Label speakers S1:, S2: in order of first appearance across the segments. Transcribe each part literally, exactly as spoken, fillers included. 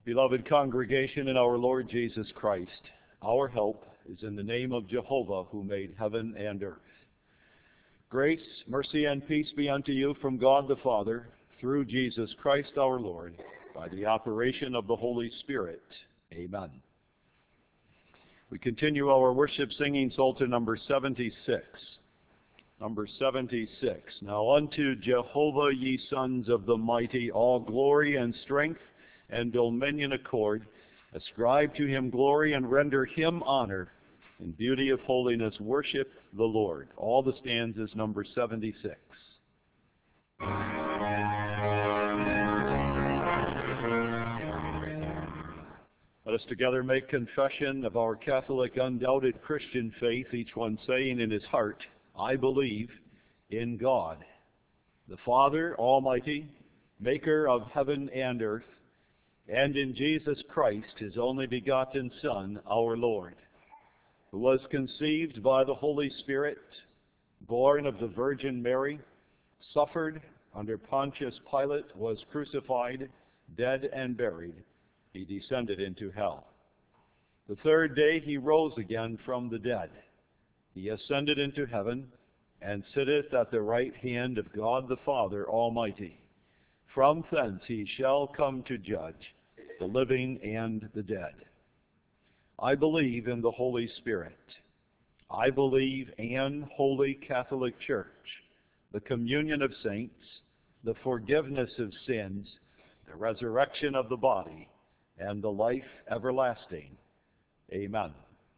S1: Beloved congregation in our Lord Jesus Christ, our help is in the name of Jehovah who made heaven and earth. Grace, mercy, and peace be unto you from God the Father, through Jesus Christ our Lord, by the operation of the Holy Spirit. Amen. We continue our worship singing Psalter number seventy-six. Number seventy-six. Now unto Jehovah, ye sons of the mighty, all glory and strength and dominion accord. Ascribe to him glory and render him honor. In beauty of holiness worship the Lord. All the stanzas number seventy-six. Let us together make confession of our Catholic undoubted Christian faith, each one saying in his heart, I believe in God, the Father Almighty, maker of heaven and earth, and in Jesus Christ, his only begotten Son, our Lord, who was conceived by the Holy Spirit, born of the Virgin Mary, suffered under Pontius Pilate, was crucified, dead and buried. He descended into hell. The third day he rose again from the dead. He ascended into heaven and sitteth at the right hand of God the Father Almighty. From thence he shall come to judge the living and the dead. I believe in the Holy Spirit. I believe in Holy Catholic Church, the communion of saints, the forgiveness of sins, the resurrection of the body, and the life everlasting. Amen.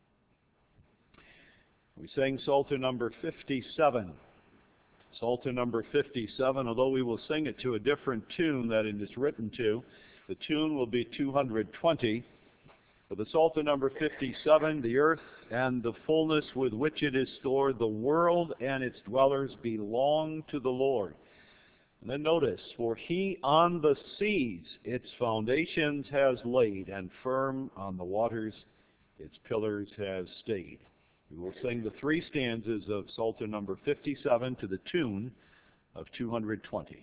S1: We sing Psalter number fifty-seven. Psalter number fifty-seven, although we will sing it to a different tune that it is written to. The tune will be two hundred twenty. For the Psalter number fifty-seven, the earth and the fullness with which it is stored, the world and its dwellers belong to the Lord. And then notice, for he on the seas its foundations has laid, and firm on the waters its pillars has stayed. We will sing the three stanzas of Psalter number fifty-seven to the tune of two hundred twenty.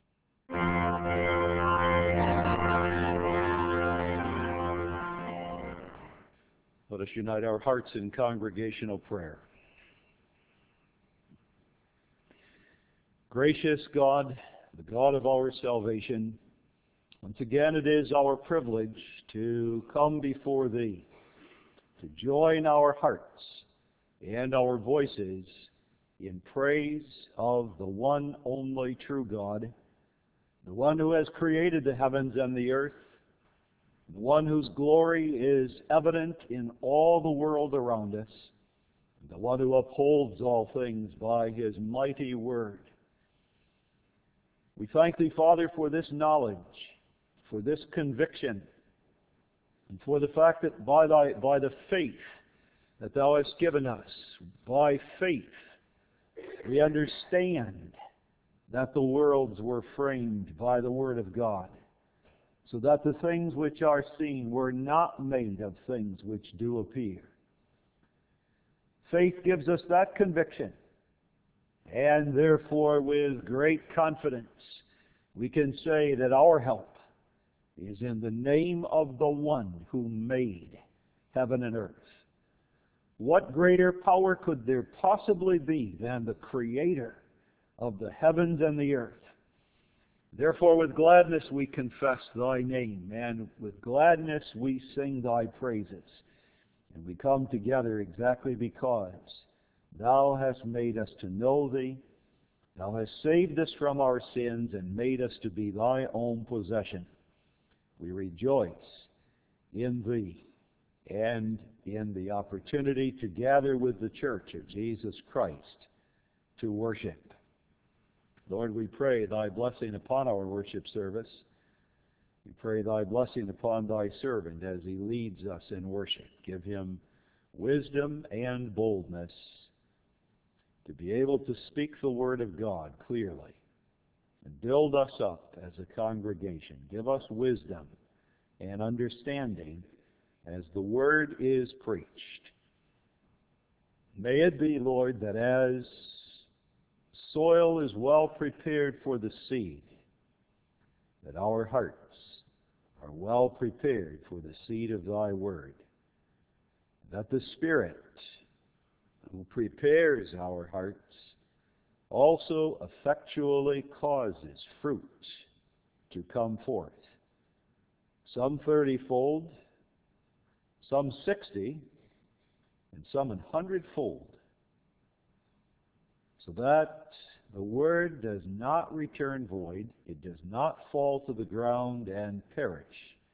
S1: Let us unite our hearts in congregational prayer. Gracious God, the God of our salvation, once again it is our privilege to come before Thee, to join our hearts and our voices in praise of the one only true God, the one who has created the heavens and the earth, the one whose glory is evident in all the world around us, the one who upholds all things by his mighty word. We thank Thee, Father, for this knowledge, for this conviction, and for the fact that by, thy, by the faith that Thou hast given us, by faith, we understand that the worlds were framed by the Word of God, so that the things which are seen were not made of things which do appear. Faith gives us that conviction, and therefore with great confidence we can say that our help is in the name of the one who made heaven and earth. What greater power could there possibly be than the Creator of the heavens and the earth? Therefore, with gladness we confess Thy name, and with gladness we sing Thy praises. And we come together exactly because Thou hast made us to know Thee, Thou hast saved us from our sins and made us to be Thy own possession. We rejoice in Thee and in the opportunity to gather with the Church of Jesus Christ to worship. Lord, we pray Thy blessing upon our worship service. We pray Thy blessing upon Thy servant as he leads us in worship. Give him wisdom and boldness to be able to speak the Word of God clearly and build us up as a congregation. Give us wisdom and understanding as the Word is preached. May it be, Lord, that as soil is well prepared for the seed, that our hearts are well prepared for the seed of thy word, that the Spirit who prepares our hearts also effectually causes fruit to come forth, some thirtyfold, some sixty, and some an hundredfold, so that the word does not return void, it does not fall to the ground and perish,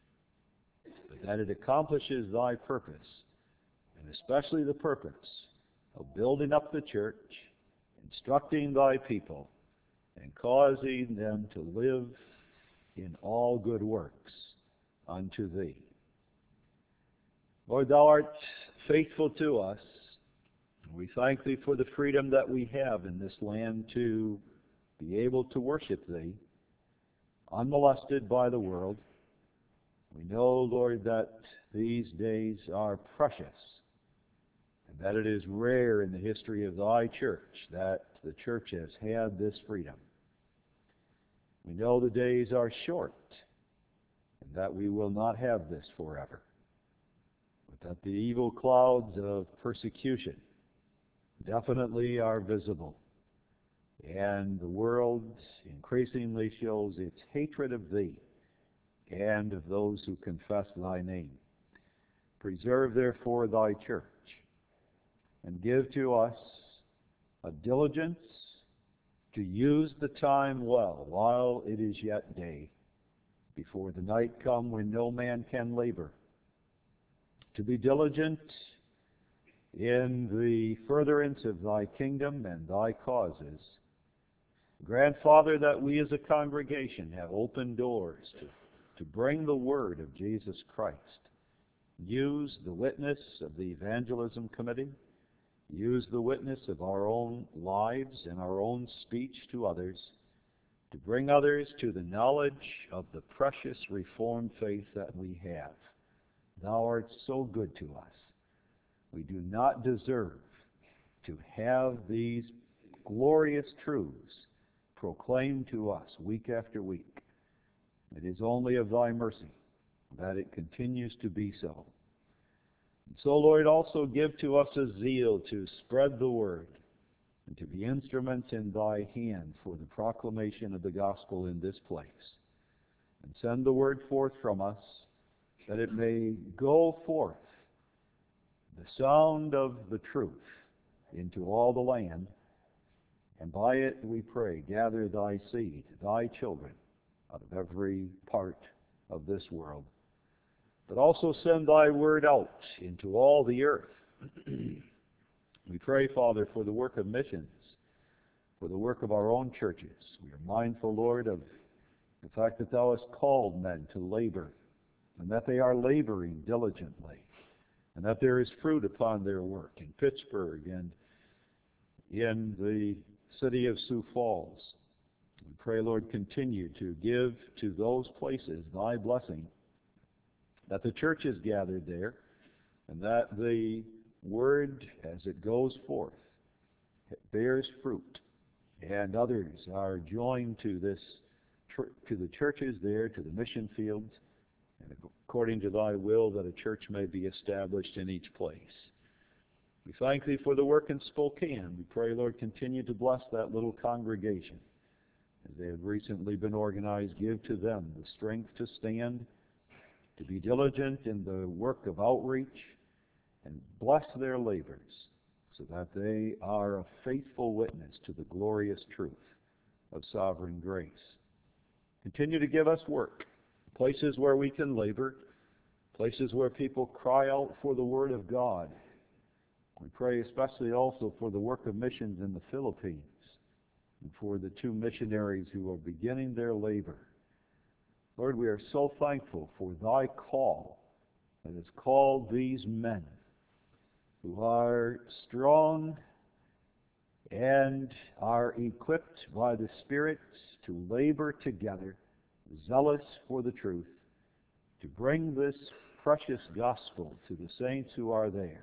S1: but that it accomplishes thy purpose, and especially the purpose of building up the church, instructing thy people, and causing them to live in all good works unto thee. Lord, thou art faithful to us. We thank thee for the freedom that we have in this land to be able to worship thee, unmolested by the world. We know, Lord, that these days are precious, and that it is rare in the history of thy church that the church has had this freedom. We know the days are short, and that we will not have this forever, but that the evil clouds of persecution definitely are visible, and the world increasingly shows its hatred of thee and of those who confess thy name. Preserve therefore thy church, and give to us a diligence to use the time well while it is yet day, before the night come when no man can labor, to be diligent in the furtherance of thy kingdom and thy causes. Grant, Father, that we as a congregation have open doors to, to bring the word of Jesus Christ. Use the witness of the evangelism committee. Use the witness of our own lives and our own speech to others to bring others to the knowledge of the precious Reformed faith that we have. Thou art so good to us. We do not deserve to have these glorious truths proclaimed to us week after week. It is only of thy mercy that it continues to be so. And so, Lord, also give to us a zeal to spread the word and to be instruments in thy hand for the proclamation of the gospel in this place. And send the word forth from us, that it may go forth, the sound of the truth, into all the land, and by it, we pray, gather thy seed, thy children, out of every part of this world. But also send thy word out into all the earth. We pray, Father, for the work of missions, for the work of our own churches. We are mindful, Lord, of the fact that thou hast called men to labor, and that they are laboring diligently, and that there is fruit upon their work in Pittsburgh and in the city of Sioux Falls. We pray, Lord, continue to give to those places thy blessing, that the church is gathered there, and that the word, as it goes forth, it bears fruit, and others are joined to this, to the churches there, to the mission fields, and according to thy will, that a church may be established in each place. We thank thee for the work in Spokane. We pray, Lord, continue to bless that little congregation. As they have recently been organized, give to them the strength to stand, to be diligent in the work of outreach, and bless their labors, so that they are a faithful witness to the glorious truth of sovereign grace. Continue to give us work, places where we can labor, places where people cry out for the word of God. We pray especially also for the work of missions in the Philippines, and for the two missionaries who are beginning their labor. Lord, we are so thankful for thy call that has called these men who are strong and are equipped by the Spirit to labor together, zealous for the truth, to bring this precious gospel to the saints who are there.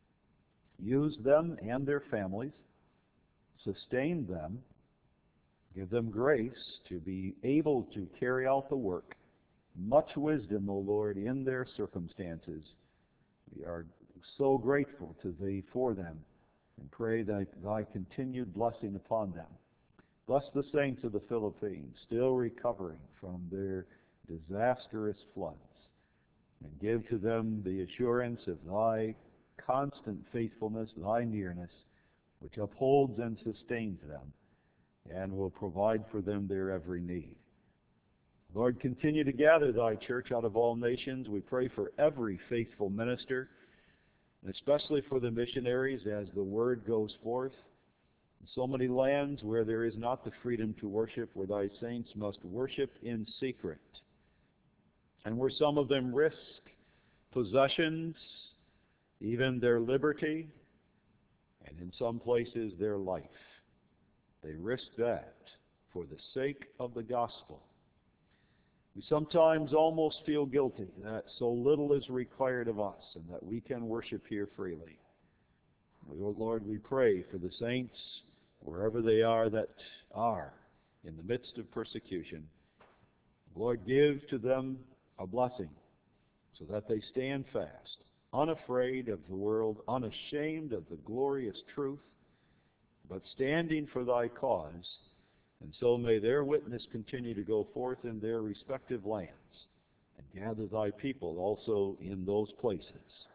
S1: Use them and their families, sustain them, give them grace to be able to carry out the work, much wisdom, O Lord, in their circumstances. We are so grateful to Thee for them and pray that Thy continued blessing upon them. Bless the saints of the Philippines, still recovering from their disastrous floods, and give to them the assurance of Thy constant faithfulness, Thy nearness, which upholds and sustains them, and will provide for them their every need. Lord, continue to gather Thy church out of all nations. We pray for every faithful minister, and especially for the missionaries as the word goes forth. In so many lands where there is not the freedom to worship, where Thy saints must worship in secret, and where some of them risk possessions, even their liberty, and in some places their life. They risk that for the sake of the gospel. We sometimes almost feel guilty that so little is required of us and that we can worship here freely. Lord, we pray for the saints, wherever they are that are in the midst of persecution. Lord, give to them a blessing so that they stand fast, unafraid of the world, unashamed of the glorious truth, but standing for Thy cause. And so may their witness continue to go forth in their respective lands and gather Thy people also in those places.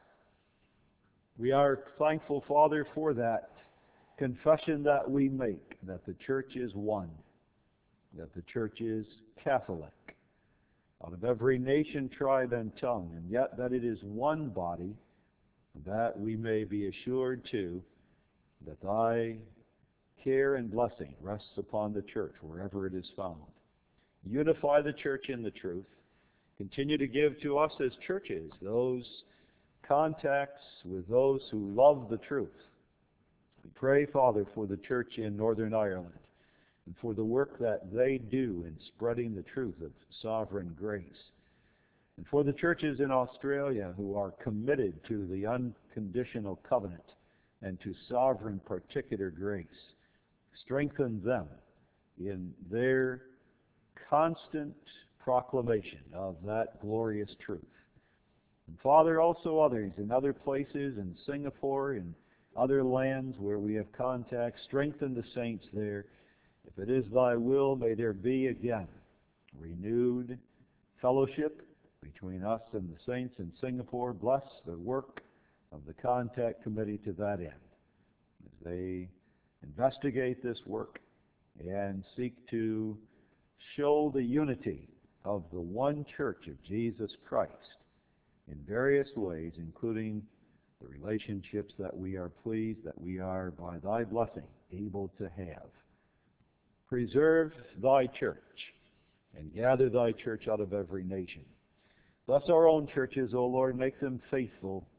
S1: We are thankful, Father, for that confession that we make, that the church is one, that the church is Catholic, out of every nation, tribe, and tongue, and yet that it is one body, that we may be assured, too, that Thy care and blessing rests upon the church wherever it is found. Unify the church in the truth. Continue to give to us as churches those contacts with those who love the truth. We pray, Father, for the church in Northern Ireland and for the work that they do in spreading the truth of sovereign grace. And for the churches in Australia who are committed to the unconditional covenant and to sovereign particular grace. Strengthen them in their constant proclamation of that glorious truth. And Father, also others in other places, in Singapore, in other lands where we have contact, strengthen the saints there. If it is Thy will, may there be again renewed fellowship between us and the saints in Singapore. Bless the work of the contact committee to that end, as they investigate this work and seek to show the unity of the one church of Jesus Christ in various ways, including the relationships that we are pleased that we are, by Thy blessing, able to have. Preserve Thy church and gather Thy church out of every nation. Bless our own churches, O Lord, make them faithful.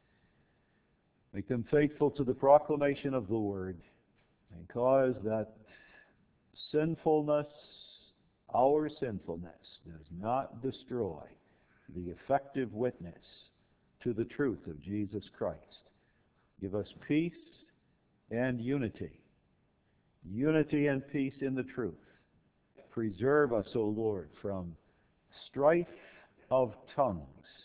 S1: Make them faithful to the proclamation of the Word, and cause that sinfulness, our sinfulness, does not destroy the effective witness to the truth of Jesus Christ. Give us peace and unity. Unity and peace in the truth. Preserve us, O Lord, from strife of tongues,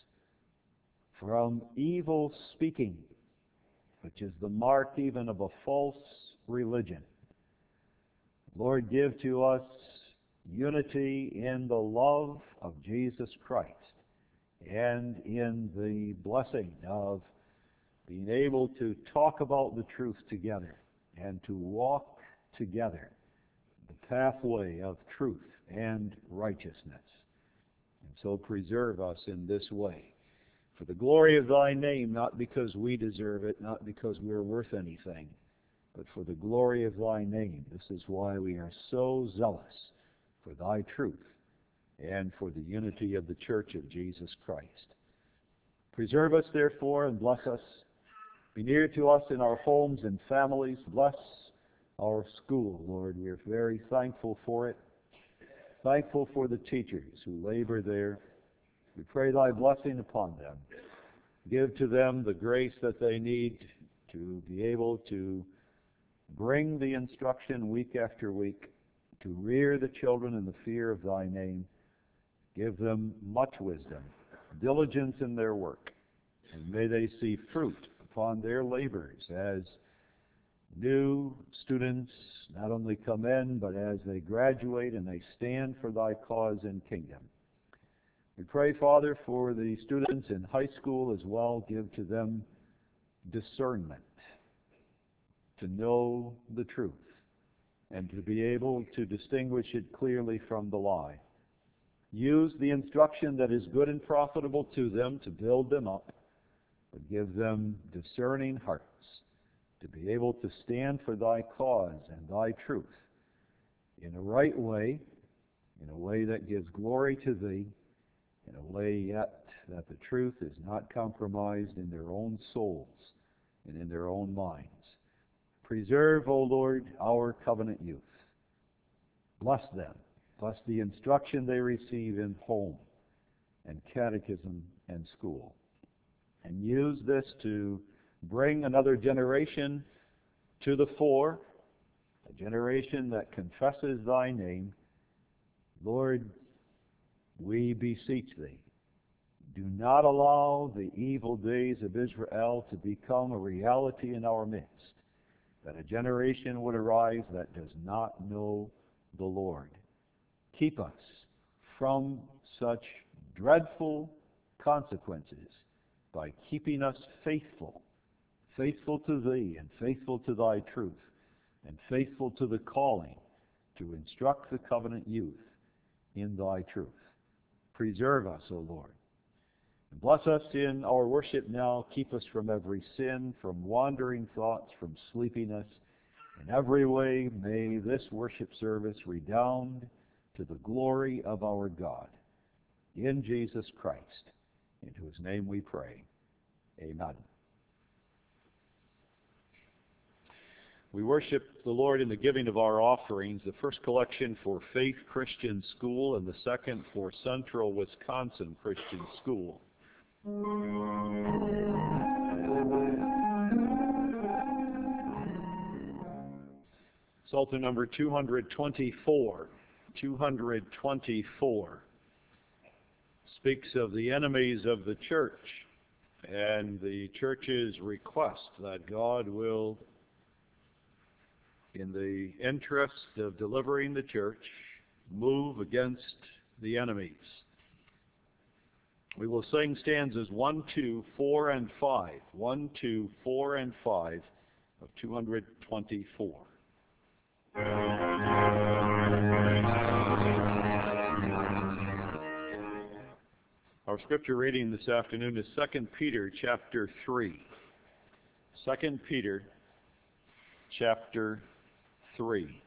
S1: from evil speaking, which is the mark even of a false religion. Lord, give to us unity in the love of Jesus Christ and in the blessing of being able to talk about the truth together and to walk together the pathway of truth and righteousness. And so preserve us in this way, for the glory of Thy name, not because we deserve it, not because we're worth anything, but for the glory of Thy name. This is why we are so zealous for Thy truth and for the unity of the church of Jesus Christ. Preserve us, therefore, and bless us. Be near to us in our homes and families. Bless our school, Lord. We are very thankful for it. Thankful for the teachers who labor there. We pray Thy blessing upon them. Give to them the grace that they need to be able to bring the instruction week after week, to rear the children in the fear of Thy name. Give them much wisdom, diligence in their work, and may they see fruit upon their labors as new students not only come in, but as they graduate and they stand for thy cause and kingdom. We pray, Father, for the students in high school as well. Give to them discernment to know the truth and to be able to distinguish it clearly from the lie. Use the instruction that is good and profitable to them to build them up, but give them discerning hearts to be able to stand for thy cause and thy truth in a right way, in a way that gives glory to thee, in a way yet that the truth is not compromised in their own souls and in their own minds. Preserve, O Lord, our covenant youth. Bless them. Bless the instruction they receive in home and catechism and school. And use this to bring another generation to the fore, a generation that confesses thy name. Lord, we beseech thee, do not allow the evil days of Israel to become a reality in our midst, that a generation would arise that does not know the Lord. Keep us from such dreadful consequences by keeping us faithful, faithful to thee and faithful to thy truth, and faithful to the calling to instruct the covenant youth in thy truth. Preserve us, O Lord. And bless us in our worship now. Keep us from every sin, from wandering thoughts, from sleepiness. In every way, may this worship service redound to the glory of our God. In Jesus Christ, in whose name we pray. Amen. We worship the Lord in the giving of our offerings, the first collection for Faith Christian School and the second for Central Wisconsin Christian School. Psalter number two hundred twenty-four. two hundred twenty-four speaks of the enemies of the church and the church's request that God will, in the interest of delivering the church, move against the enemies. We will sing stanzas one, two, four, and five. one, two, four, and five of two hundred twenty-four. Our scripture reading this afternoon is Second Peter chapter three. Second Peter chapter three.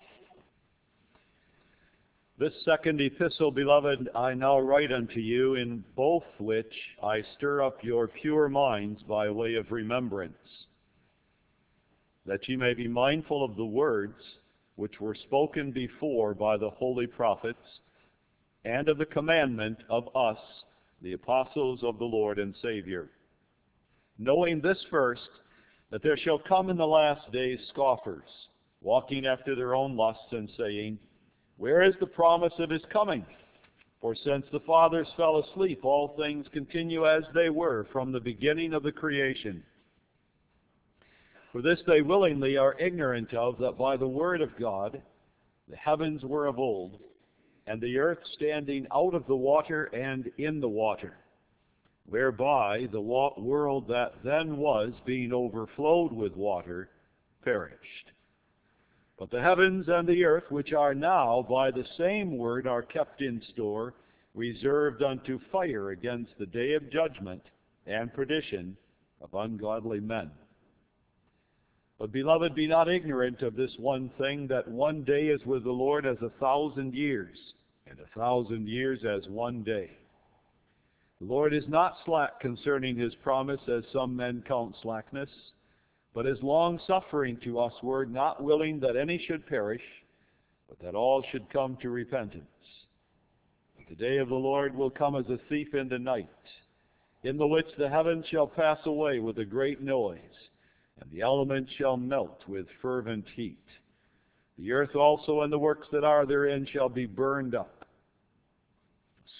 S1: This second epistle, beloved, I now write unto you, in both which I stir up your pure minds by way of remembrance, that ye may be mindful of the words which were spoken before by the holy prophets, and of the commandment of us, the apostles of the Lord and Savior. Knowing this first, that there shall come in the last days scoffers, walking after their own lusts, and saying, Where is the promise of his coming? For since the fathers fell asleep, all things continue as they were from the beginning of the creation. For this they willingly are ignorant of, that by the word of God the heavens were of old, and the earth standing out of the water and in the water, whereby the world that then was, being overflowed with water, perished. But the heavens and the earth, which are now by the same word, are kept in store, reserved unto fire against the day of judgment and perdition of ungodly men. But, beloved, be not ignorant of this one thing, that one day is with the Lord as a thousand years, and a thousand years as one day. The Lord is not slack concerning his promise, as some men count slackness, but is long-suffering to usward, not willing that any should perish, but that all should come to repentance. But the day of the Lord will come as a thief in the night, in the which the heavens shall pass away with a great noise, and the elements shall melt with fervent heat. The earth also and the works that are therein shall be burned up.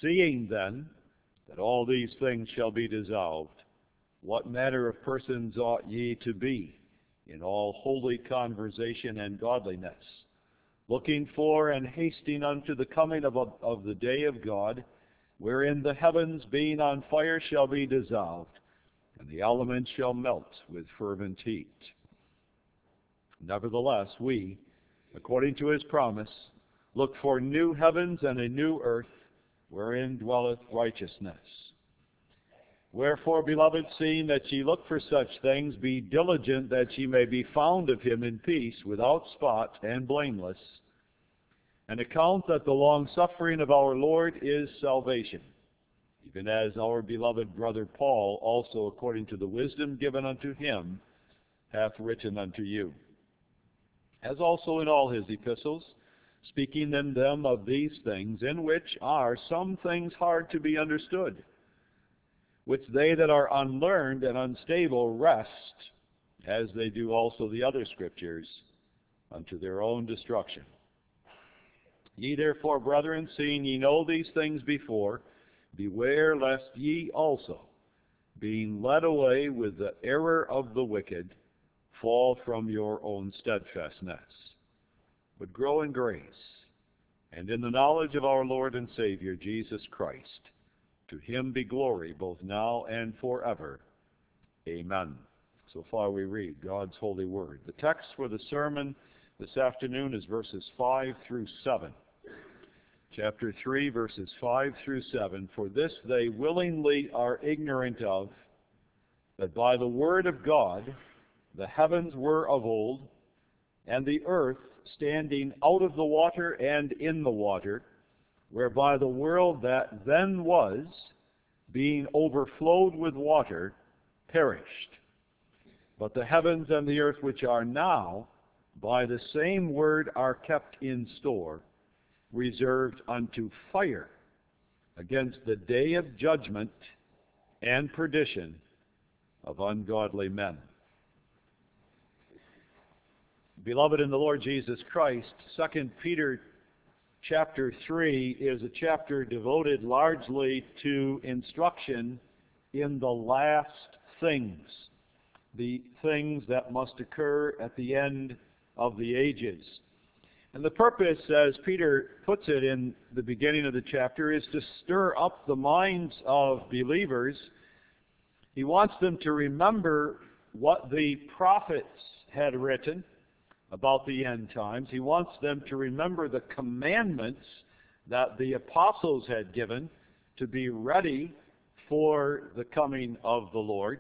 S1: Seeing then that all these things shall be dissolved, what manner of persons ought ye to be in all holy conversation and godliness, looking for and hasting unto the coming of, of the day of God, wherein the heavens being on fire shall be dissolved, and the elements shall melt with fervent heat. Nevertheless, we, according to his promise, look for new heavens and a new earth, wherein dwelleth righteousness. Wherefore, beloved, seeing that ye look for such things, be diligent that ye may be found of him in peace, without spot and blameless, and account that the long-suffering of our Lord is salvation, even as our beloved brother Paul also, according to the wisdom given unto him, hath written unto you. As also in all his epistles, speaking in them of these things, in which are some things hard to be understood, which they that are unlearned and unstable wrest, as they do also the other scriptures, unto their own destruction. Ye therefore, brethren, seeing ye know these things before, beware lest ye also, being led away with the error of the wicked, fall from your own steadfastness, but grow in grace, and in the knowledge of our Lord and Savior, Jesus Christ. To him be glory both now and forever. Amen. So far we read God's holy word. The text for the sermon this afternoon is verses five through seven. Chapter three, verses five through seven. For this they willingly are ignorant of, that by the word of God the heavens were of old, and the earth standing out of the water and in the water, whereby the world that then was, being overflowed with water, perished. But the heavens and the earth which are now, by the same word are kept in store, reserved unto fire, against the day of judgment and perdition of ungodly men. Beloved in the Lord Jesus Christ, Second Peter chapter three is a chapter devoted largely to instruction in the last things, the things that must occur at the end of the ages. And the purpose, as Peter puts it in the beginning of the chapter, is to stir up the minds of believers. He wants them to remember what the prophets had written about the end times. He wants them to remember the commandments that the apostles had given to be ready for the coming of the Lord.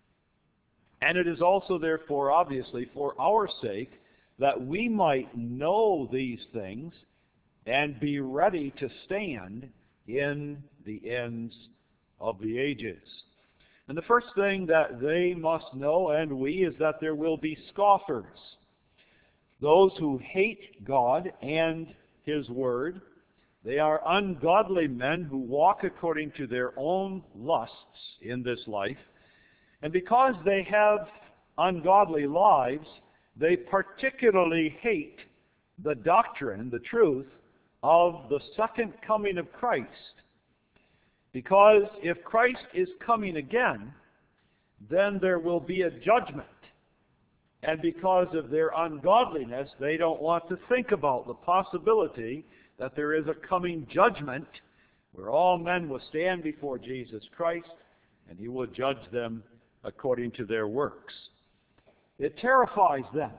S1: And it is also, therefore, obviously, for our sake, that we might know these things and be ready to stand in the ends of the ages. And the first thing that they must know, and we, is that there will be scoffers. Those who hate God and his word. They are ungodly men who walk according to their own lusts in this life. And because they have ungodly lives, they particularly hate the doctrine, the truth, of the second coming of Christ. Because if Christ is coming again, then there will be a judgment. And because of their ungodliness, they don't want to think about the possibility that there is a coming judgment where all men will stand before Jesus Christ and he will judge them according to their works. It terrifies them,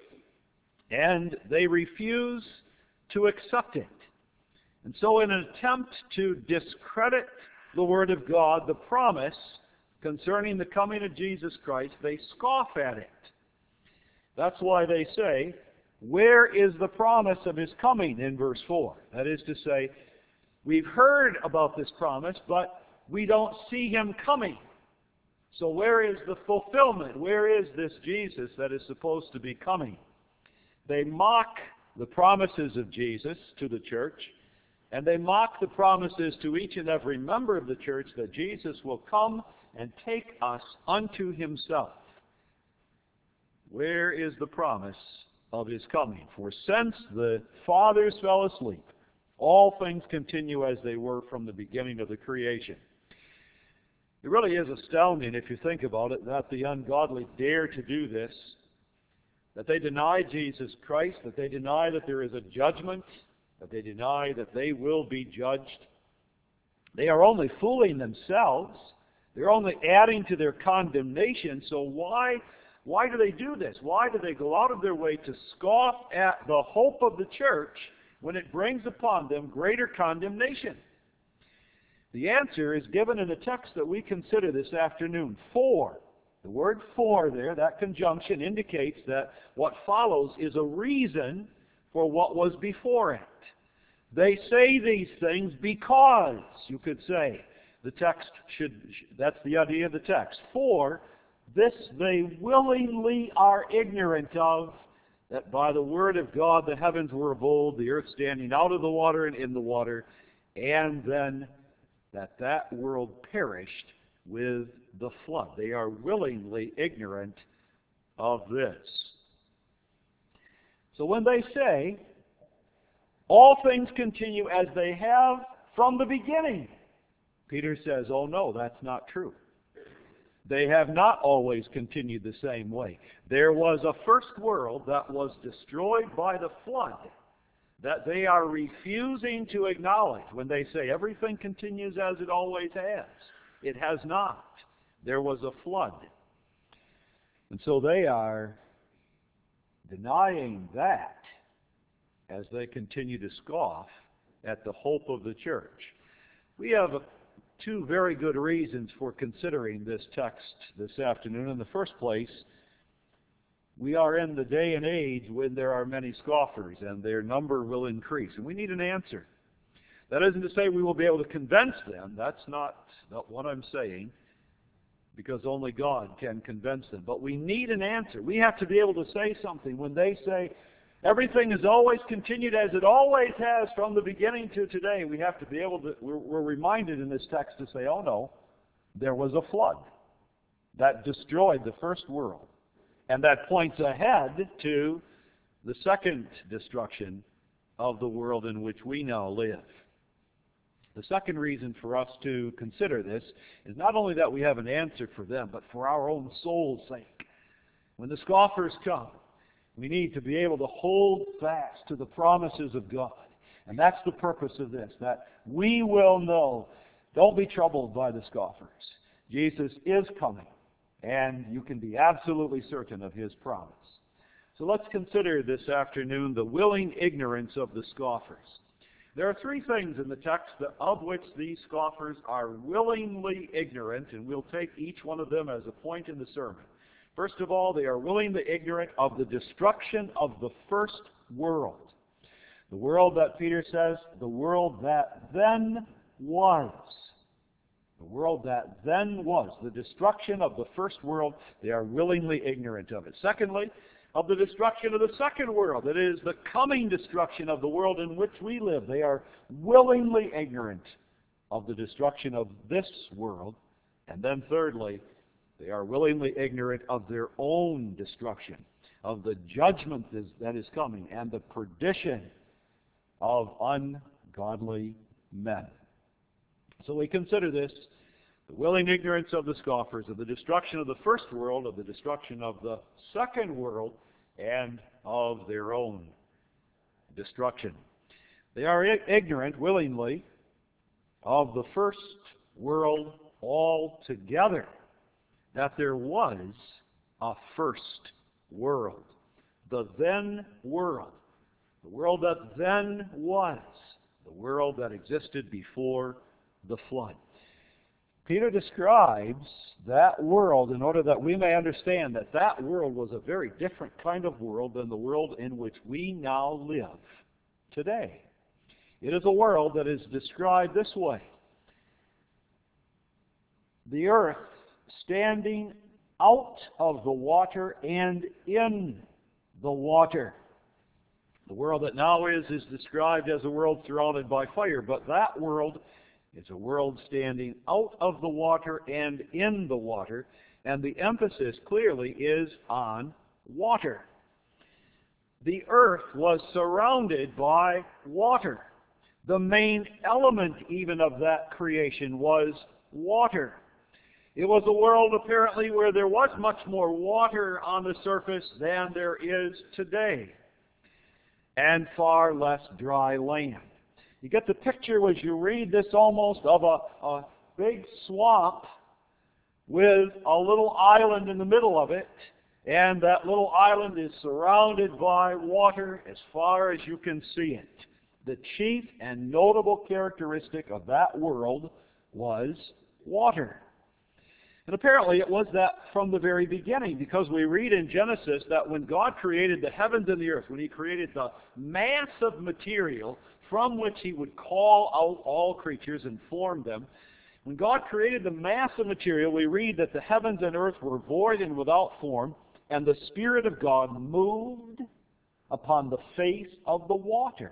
S1: and they refuse to accept it. And so in an attempt to discredit the Word of God, the promise concerning the coming of Jesus Christ, they scoff at it. That's why they say, where is the promise of his coming in verse four? That is to say, we've heard about this promise, but we don't see him coming. So where is the fulfillment? Where is this Jesus that is supposed to be coming? They mock the promises of Jesus to the church, and they mock the promises to each and every member of the church that Jesus will come and take us unto himself. Where is the promise of his coming? For since the fathers fell asleep, All things continue as they were from the beginning of the creation. It really is astounding, if you think about it, that the ungodly dare to do this, that they deny Jesus Christ, that they deny that there is a judgment, that they deny that they will be judged. They are only fooling themselves. They're only adding to their condemnation. So why, why do they do this? Why do they go out of their way to scoff at the hope of the church when it brings upon them greater condemnation? The answer is given in the text that we consider this afternoon. For. The word for there, that conjunction, indicates that what follows is a reason for what was before it. They say these things because, you could say, the text should, that's the idea of the text. For this they willingly are ignorant of, that by the word of God the heavens were of old, the earth standing out of the water and in the water, and then that that world perished with the flood. They are willingly ignorant of this. So when they say, all things continue as they have from the beginning, Peter says, oh no, that's not true. They have not always continued the same way. There was a first world that was destroyed by the flood that they are refusing to acknowledge when they say everything continues as it always has. It has not. There was a flood. And so they are denying that as they continue to scoff at the hope of the church. We have two very good reasons for considering this text this afternoon. In the first place, we are in the day and age when there are many scoffers, and their number will increase. And we need an answer. That isn't to say we will be able to convince them. That's not, not what I'm saying, because only God can convince them. But we need an answer. We have to be able to say something when they say, everything has always continued as it always has from the beginning to today. We have to be able to, we're, we're reminded in this text to say, oh no, there was a flood that destroyed the first world. And that points ahead to the second destruction of the world in which we now live. The second reason for us to consider this is not only that we have an answer for them, but for our own soul's sake. When the scoffers come, we need to be able to hold fast to the promises of God. And that's the purpose of this, that we will know. Don't be troubled by the scoffers. Jesus is coming, and you can be absolutely certain of His promise. So let's consider this afternoon the willing ignorance of the scoffers. There are three things in the text that, of which these scoffers are willingly ignorant, and we'll take each one of them as a point in the sermon. First of all, they are willingly ignorant of the destruction of the first world. The world that Peter says, the world that then was. The world that then was. The destruction of the first world, they are willingly ignorant of it. Secondly, of the destruction of the second world. That is, the coming destruction of the world in which we live. They are willingly ignorant of the destruction of this world. And then thirdly, they are willingly ignorant of their own destruction, of the judgment that is coming, and the perdition of ungodly men. So we consider this, the willing ignorance of the scoffers, of the destruction of the first world, of the destruction of the second world, and of their own destruction. They are ignorant, willingly, of the first world altogether, that there was a first world, the then world, the world that then was, the world that existed before the flood. Peter describes that world in order that we may understand that that world was a very different kind of world than the world in which we now live today. It is a world that is described this way: the earth standing out of the water and in the water. The world that now is is described as a world surrounded by fire, but that world is a world standing out of the water and in the water, and the emphasis clearly is on water. The earth was surrounded by water. The main element even of that creation was water. It was a world apparently where there was much more water on the surface than there is today, and far less dry land. You get the picture as you read this almost of a, a big swamp with a little island in the middle of it, and that little island is surrounded by water as far as you can see it. The chief and notable characteristic of that world was water. And apparently it was that from the very beginning, because we read in Genesis that when God created the heavens and the earth, when He created the mass of material from which He would call out all creatures and form them, when God created the mass of material, we read that the heavens and earth were void and without form, and the Spirit of God moved upon the face of the waters.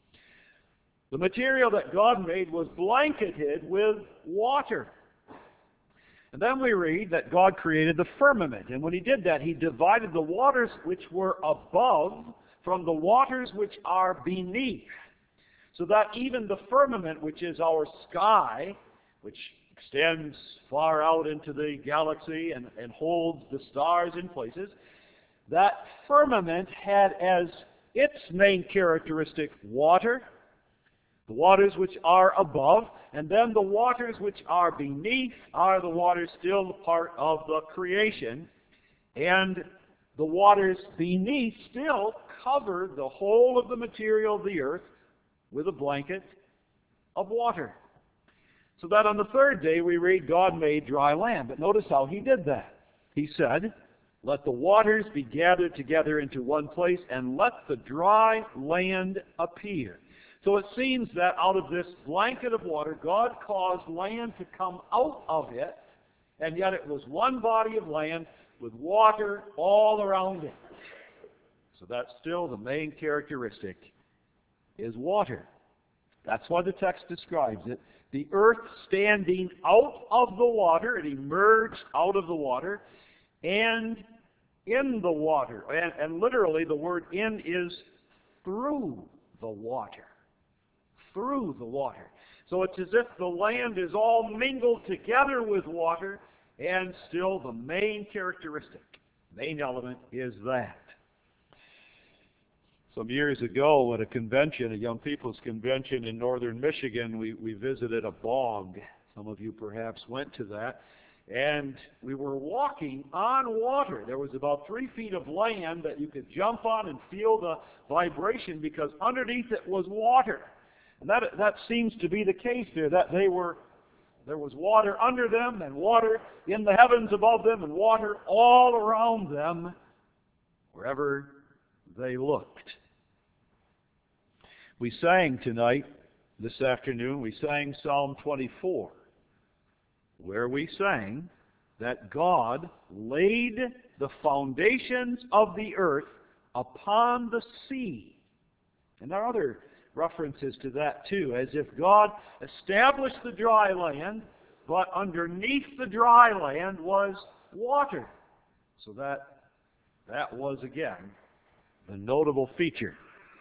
S1: The material that God made was blanketed with water. And then we read that God created the firmament. And when He did that, He divided the waters which were above from the waters which are beneath. So that even the firmament, which is our sky, which extends far out into the galaxy and, and holds the stars in places, that firmament had as its main characteristic water, the waters which are above, and then the waters which are beneath are the waters still part of the creation, and the waters beneath still cover the whole of the material of the earth with a blanket of water. So that on the third day we read God made dry land. But notice how He did that. He said, "Let the waters be gathered together into one place, and let the dry land appear." So it seems that out of this blanket of water, God caused land to come out of it, and yet it was one body of land with water all around it. So that's still the main characteristic, is water. That's why the text describes it. The earth standing out of the water, it emerged out of the water, and in the water. And, and literally the word in is through the water. Through the water. So it's as if the land is all mingled together with water, and still the main characteristic, main element is that. Some years ago at a convention, a young people's convention in northern Michigan, we, we visited a bog. Some of you perhaps went to that. And we were walking on water. There was about three feet of land that you could jump on and feel the vibration, because underneath it was water. And that, that seems to be the case there, that they were, there was water under them and water in the heavens above them and water all around them wherever they looked. We sang tonight, this afternoon, we sang Psalm twenty-four, where we sang that God laid the foundations of the earth upon the sea. And there are other references to that too, as if God established the dry land, but underneath the dry land was water. So that, that was again the notable feature.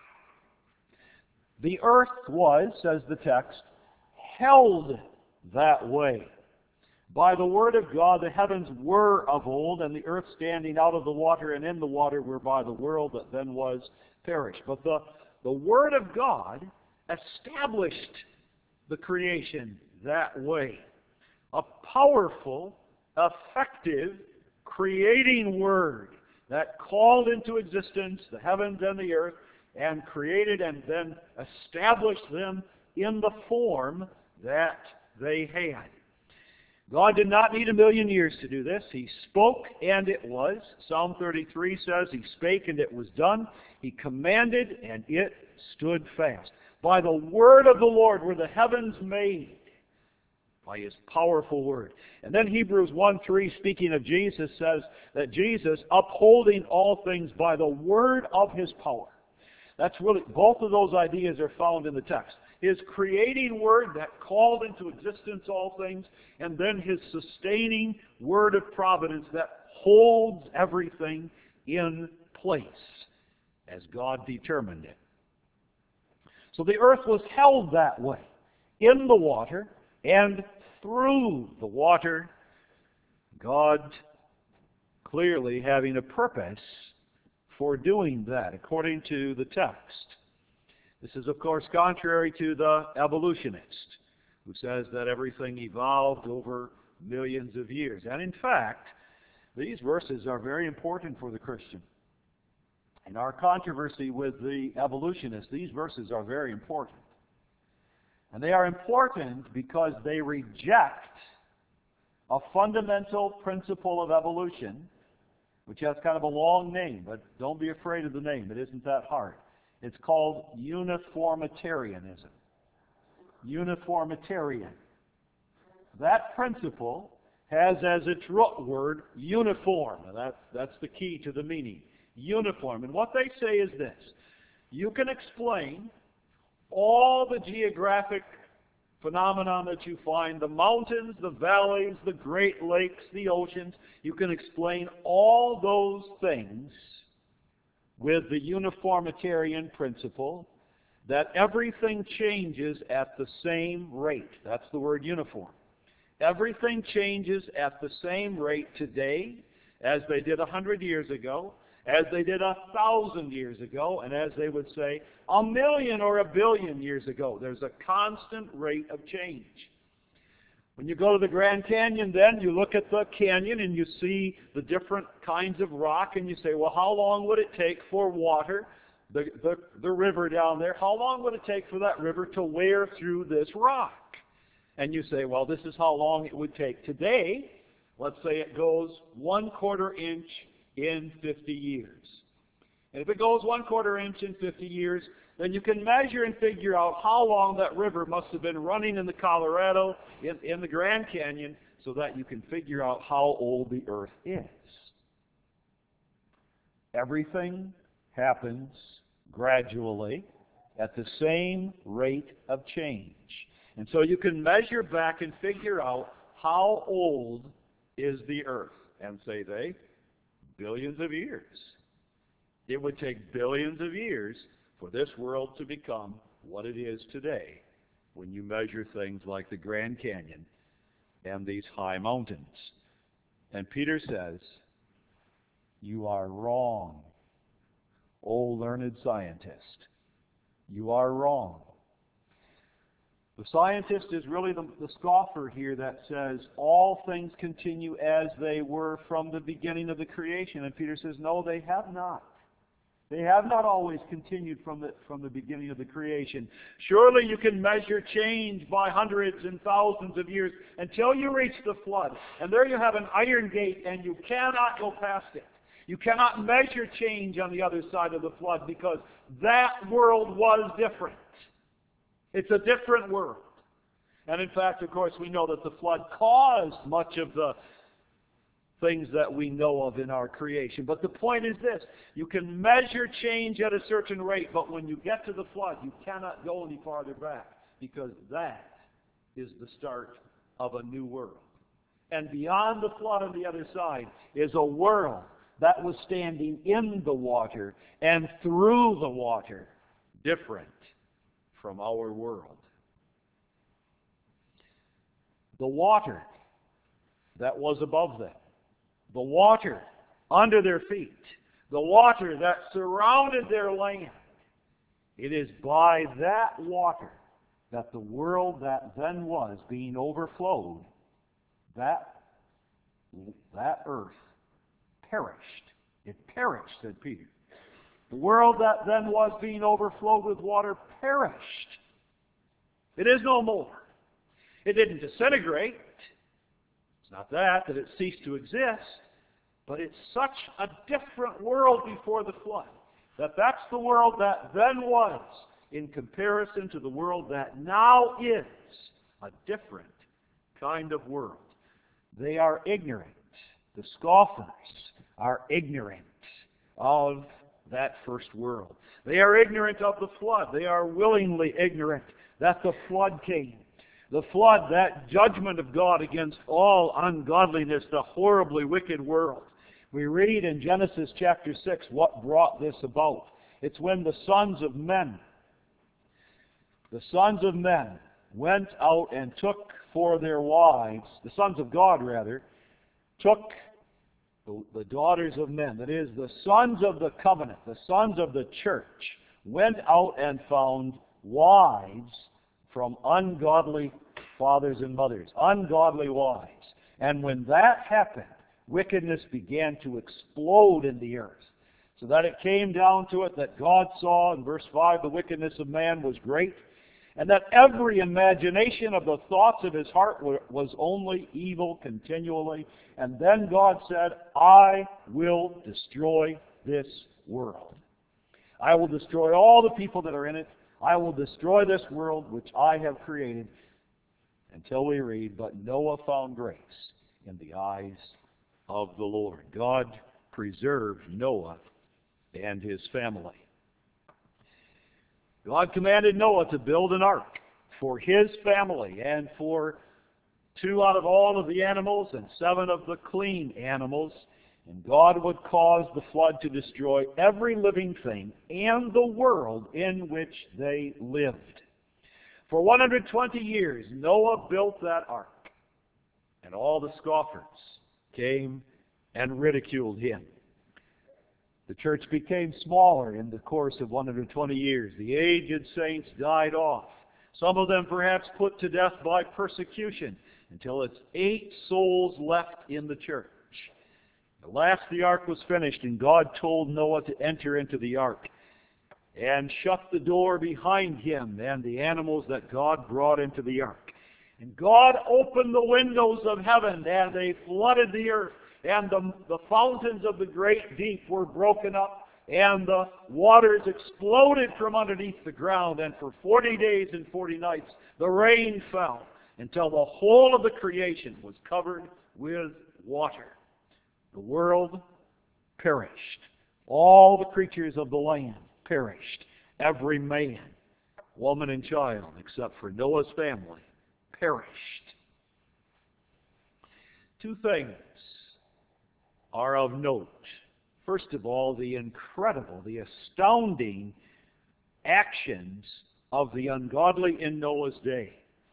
S1: The earth was, says the text, held that way. By the word of God, the heavens were of old, and the earth standing out of the water and in the water were by the world that then was perished. But the, the word of God established the creation that way. A powerful, effective, creating word that called into existence the heavens and the earth, and created and then established them in the form that they had. God did not need a million years to do this. He spoke and it was. Psalm thirty-three says He spake and it was done. He commanded and it stood fast. By the word of the Lord were the heavens made. By His powerful word. And then Hebrews one three, speaking of Jesus, says that Jesus, upholding all things by the word of His power. That's really, both of those ideas are found in the text. His creating word that called into existence all things, and then His sustaining word of providence that holds everything in place as God determined it. So the earth was held that way, in the water and through the water, God clearly having a purpose for doing that, according to the text. This is, of course, contrary to the evolutionist, who says that everything evolved over millions of years. And in fact, these verses are very important for the Christian. In our controversy with the evolutionists, these verses are very important. And they are important because they reject a fundamental principle of evolution, which has kind of a long name, but don't be afraid of the name. It isn't that hard. It's called uniformitarianism. Uniformitarian. That principle has as its root word uniform. And that's, that's the key to the meaning. Uniform. And what they say is this. You can explain all the geographic phenomenon that you find, the mountains, the valleys, the Great Lakes, the oceans. You can explain all those things with the uniformitarian principle that everything changes at the same rate. That's the word uniform. Everything changes at the same rate today as they did a hundred years ago, as they did a thousand years ago, and as they would say, a million or a billion years ago. There's a constant rate of change. When you go to the Grand Canyon, then, you look at the canyon and you see the different kinds of rock, and you say, well, how long would it take for water, the, the, the river down there, how long would it take for that river to wear through this rock? And you say, well, this is how long it would take today. Let's say it goes one quarter inch in fifty years. And if it goes one quarter inch in fifty years, then you can measure and figure out how long that river must have been running in the Colorado, in, in the Grand Canyon, so that you can figure out how old the earth is. Everything happens gradually at the same rate of change. And so you can measure back and figure out how old is the earth. And say they, billions of years. It would take billions of years for this world to become what it is today when you measure things like the Grand Canyon and these high mountains. And Peter says, you are wrong, O learned scientist. You are wrong. The scientist is really the, the scoffer here that says all things continue as they were from the beginning of the creation. And Peter says, no, they have not. They have not always continued from the, from the beginning of the creation. Surely you can measure change by hundreds and thousands of years until you reach the flood. And there you have an iron gate and you cannot go past it. You cannot measure change on the other side of the flood because that world was different. It's a different world. And in fact, of course, we know that the flood caused much of the things that we know of in our creation. But the point is this. You can measure change at a certain rate, but when you get to the flood, you cannot go any farther back because that is the start of a new world. And beyond the flood on the other side is a world that was standing in the water and through the water, different from our world. The water that was above them, the water under their feet, the water that surrounded their land, it is by that water that the world that then was being overflowed, that, that earth perished. It perished, said Peter. The world that then was being overflowed with water perished. It is no more. It didn't disintegrate. It's not that, that it ceased to exist. But it's such a different world before the flood that that's the world that then was in comparison to the world that now is a different kind of world. They are ignorant. The scoffers are ignorant of that first world. They are ignorant of the flood. They are willingly ignorant that the flood came. The flood, that judgment of God against all ungodliness, the horribly wicked world. We read in Genesis chapter six what brought this about. It's when the sons of men the sons of men went out and took for their wives, the sons of God rather, took the, the daughters of men, that is, the sons of the covenant, the sons of the church, went out and found wives from ungodly fathers and mothers, ungodly wives. And when that happened, wickedness began to explode in the earth. So that it came down to it that God saw in verse five, the wickedness of man was great, and that every imagination of the thoughts of his heart was only evil continually. And then God said, I will destroy this world. I will destroy all the people that are in it. I will destroy this world which I have created. Until we read, but Noah found grace in the eyes of the Lord. God preserved Noah and his family. God commanded Noah to build an ark for his family and for two out of all of the animals and seven of the clean animals. And God would cause the flood to destroy every living thing and the world in which they lived. For one hundred twenty years, Noah built that ark, and all the scoffers came and ridiculed him. The church became smaller in the course of one hundred twenty years. The aged saints died off, some of them perhaps put to death by persecution, until it's eight souls left in the church. At last the ark was finished, and God told Noah to enter into the ark and shut the door behind him and the animals that God brought into the ark. And God opened the windows of heaven, and they flooded the earth, and the, the fountains of the great deep were broken up, and the waters exploded from underneath the ground, and for forty days and forty nights the rain fell, until the whole of the creation was covered with water. The world perished. All the creatures of the land perished. Every man, woman, and child, except for Noah's family, perished. Two things are of note. First of all, the incredible, the astounding actions of the ungodly in Noah's day.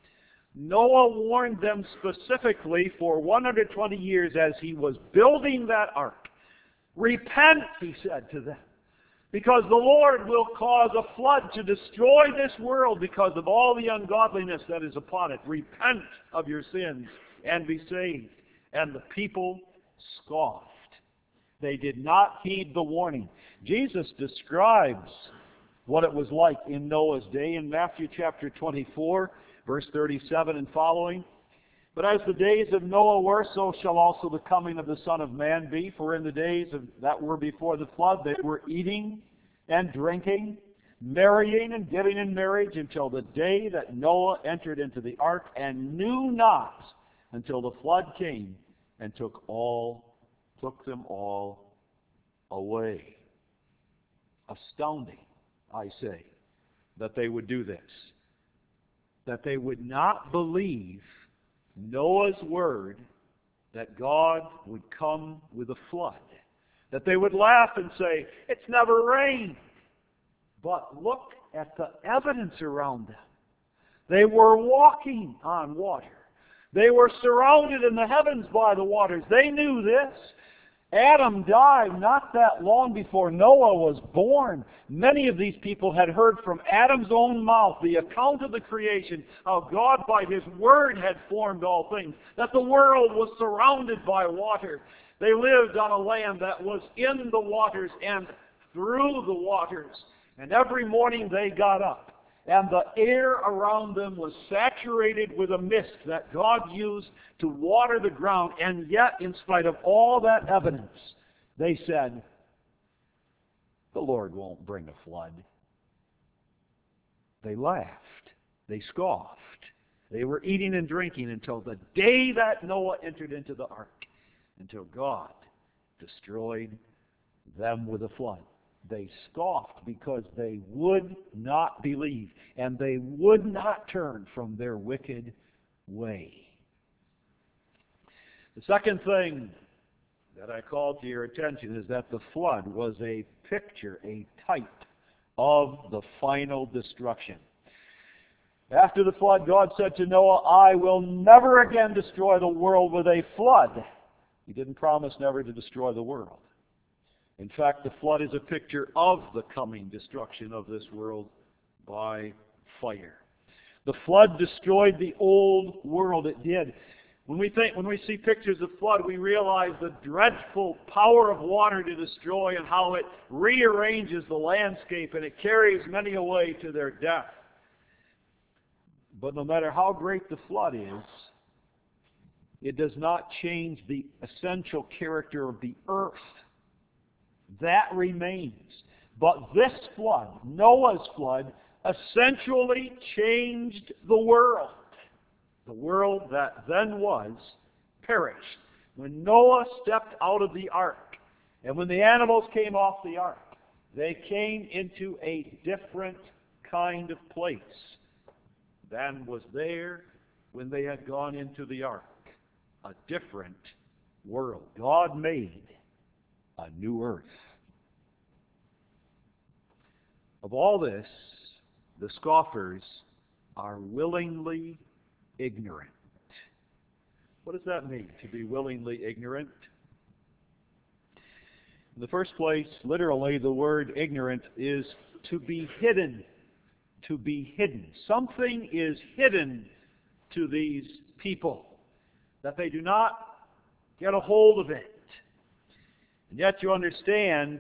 S1: Noah warned them specifically for one hundred twenty years as he was building that ark. Repent, he said to them, because the Lord will cause a flood to destroy this world because of all the ungodliness that is upon it. Repent of your sins and be saved. And the people scoffed. They did not heed the warning. Jesus describes what it was like in Noah's day in Matthew chapter twenty-four, verse thirty-seven and following. But as the days of Noah were, so shall also the coming of the Son of Man be. For in the days of, that were before the flood, they were eating and drinking, marrying and giving in marriage, until the day that Noah entered into the ark, and knew not until the flood came and took all, took them all away. Astounding, I say, that they would do this. That they would not believe Noah's word that God would come with a flood. That they would laugh and say, it's never rained. But look at the evidence around them. They were walking on water. They were surrounded in the heavens by the waters. They knew this. Adam died not that long before Noah was born. Many of these people had heard from Adam's own mouth the account of the creation, how God by His Word had formed all things, that the world was surrounded by water. They lived on a land that was in the waters and through the waters. And every morning they got up, and the air around them was saturated with a mist that God used to water the ground. And yet, in spite of all that evidence, they said, the Lord won't bring a flood. They laughed. They scoffed. They were eating and drinking until the day that Noah entered into the ark, until God destroyed them with a flood. They scoffed because they would not believe, and they would not turn from their wicked way. The second thing that I call to your attention is that the flood was a picture, a type of the final destruction. After the flood, God said to Noah, I will never again destroy the world with a flood. He didn't promise never to destroy the world. In fact, the flood is a picture of the coming destruction of this world by fire. The flood destroyed the old world. It did. When we think, when we see pictures of flood, we realize the dreadful power of water to destroy and how it rearranges the landscape and it carries many away to their death. But no matter how great the flood is, it does not change the essential character of the earth. That remains. But this flood, Noah's flood, essentially changed the world. The world that then was perished. When Noah stepped out of the ark, and when the animals came off the ark, they came into a different kind of place than was there when they had gone into the ark. A different world. God made a new earth. Of all this, the scoffers are willingly ignorant. What does that mean, to be willingly ignorant? In the first place, literally, the word ignorant is to be hidden. To be hidden. Something is hidden to these people, that they do not get a hold of it. And yet you understand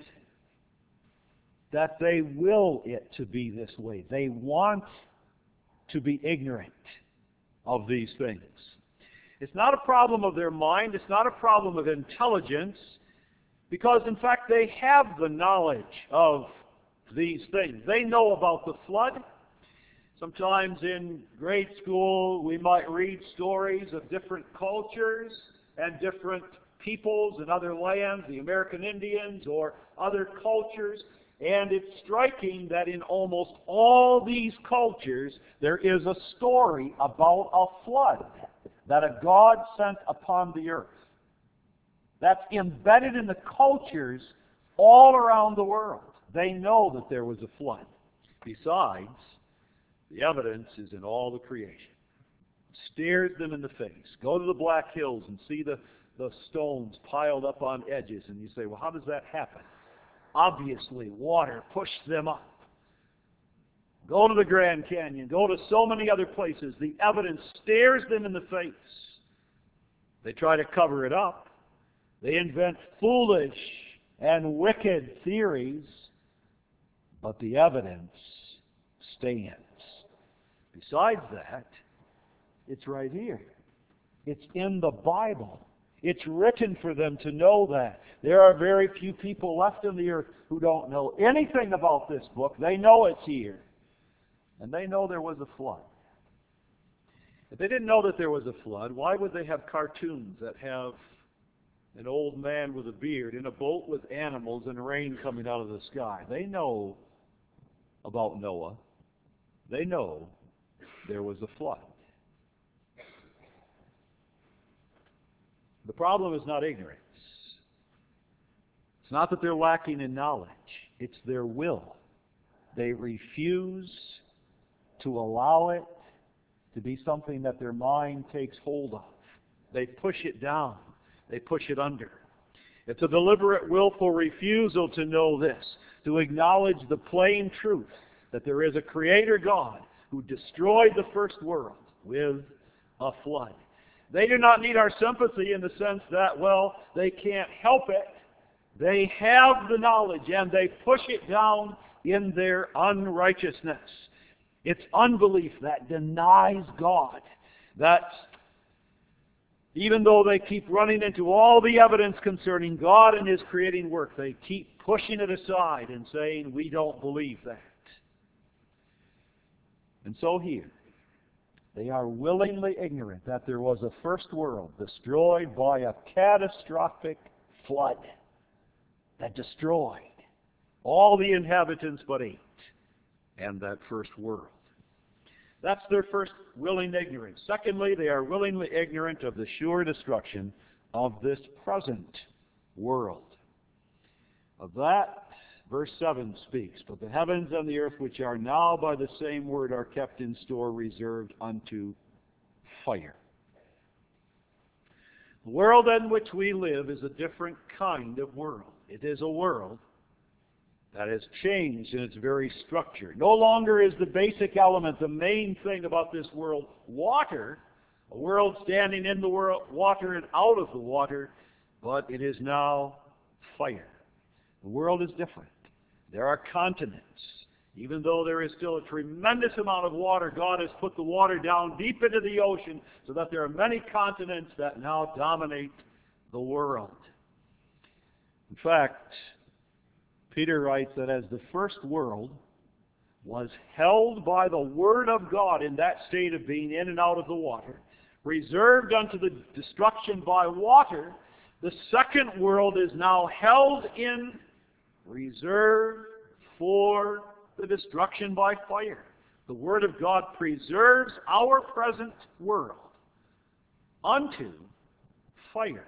S1: that they will it to be this way. They want to be ignorant of these things. It's not a problem of their mind. It's not a problem of intelligence, because in fact they have the knowledge of these things. They know about the flood. Sometimes in grade school we might read stories of different cultures and different peoples in other lands, the American Indians or other cultures. And it's striking that in almost all these cultures there is a story about a flood that a God sent upon the earth. That's embedded in the cultures all around the world. They know that there was a flood. Besides, the evidence is in all the creation. It stares them in the face. Go to the Black Hills and see the, the stones piled up on edges, and you say, well, how does that happen? Obviously, water pushed them up. Go to the Grand Canyon. Go to so many other places. The evidence stares them in the face. They try to cover it up. They invent foolish and wicked theories, but the evidence stands. Besides that, it's right here. It's in the Bible. It's written for them to know that. There are very few people left on the earth who don't know anything about this book. They know it's here. And they know there was a flood. If they didn't know that there was a flood, why would they have cartoons that have an old man with a beard in a boat with animals and rain coming out of the sky? They know about Noah. They know there was a flood. The problem is not ignorance. It's not that they're lacking in knowledge. It's their will. They refuse to allow it to be something that their mind takes hold of. They push it down. They push it under. It's a deliberate, willful refusal to know this, to acknowledge the plain truth that there is a Creator God who destroyed the first world with a flood. They do not need our sympathy in the sense that, well, they can't help it. They have the knowledge and they push it down in their unrighteousness. It's unbelief that denies God. That even though they keep running into all the evidence concerning God and His creating work, they keep pushing it aside and saying, we don't believe that. And so here, they are willingly ignorant that there was a first world destroyed by a catastrophic flood that destroyed all the inhabitants but eight, and that first world. That's their first willing ignorance. Secondly, they are willingly ignorant of the sure destruction of this present world. Of that, verse seven speaks, but the heavens and the earth which are now by the same word are kept in store, reserved unto fire. The world in which we live is a different kind of world. It is a world that has changed in its very structure. No longer is the basic element, the main thing about this world, water, a world standing in the world, water and out of the water, but it is now fire. The world is different. There are continents. Even though there is still a tremendous amount of water, God has put the water down deep into the ocean so that there are many continents that now dominate the world. In fact, Peter writes that as the first world was held by the Word of God in that state of being in and out of the water, reserved unto the destruction by water, the second world is now held in reserve for the destruction by fire. The Word of God preserves our present world unto fire.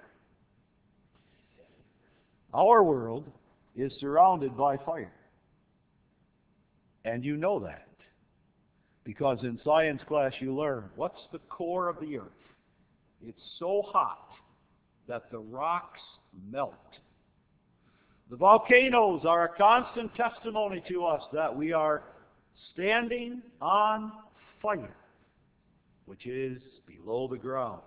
S1: Our world is surrounded by fire. And you know that. Because in science class you learn, what's the core of the earth? It's so hot that the rocks melt. The volcanoes are a constant testimony to us that we are standing on fire, which is below the ground.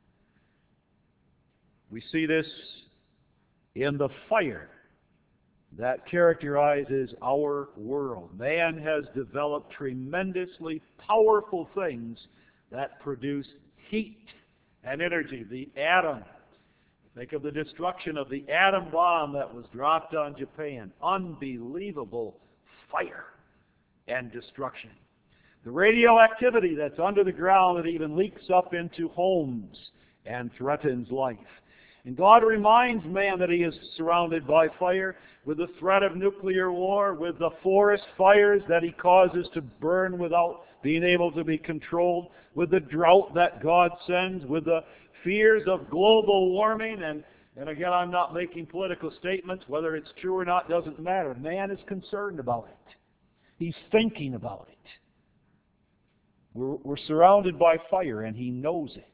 S1: We see this in the fire that characterizes our world. Man has developed tremendously powerful things that produce heat and energy. The atom. Think of the destruction of the atom bomb that was dropped on Japan. Unbelievable fire and destruction. The radioactivity that's under the ground that even leaks up into homes and threatens life. And God reminds man that he is surrounded by fire with the threat of nuclear war, with the forest fires that he causes to burn without being able to be controlled, with the drought that God sends, with the fears of global warming. And, and again, I'm not making political statements. Whether it's true or not doesn't matter. Man is concerned about it. He's thinking about it. We're, we're surrounded by fire, and he knows it.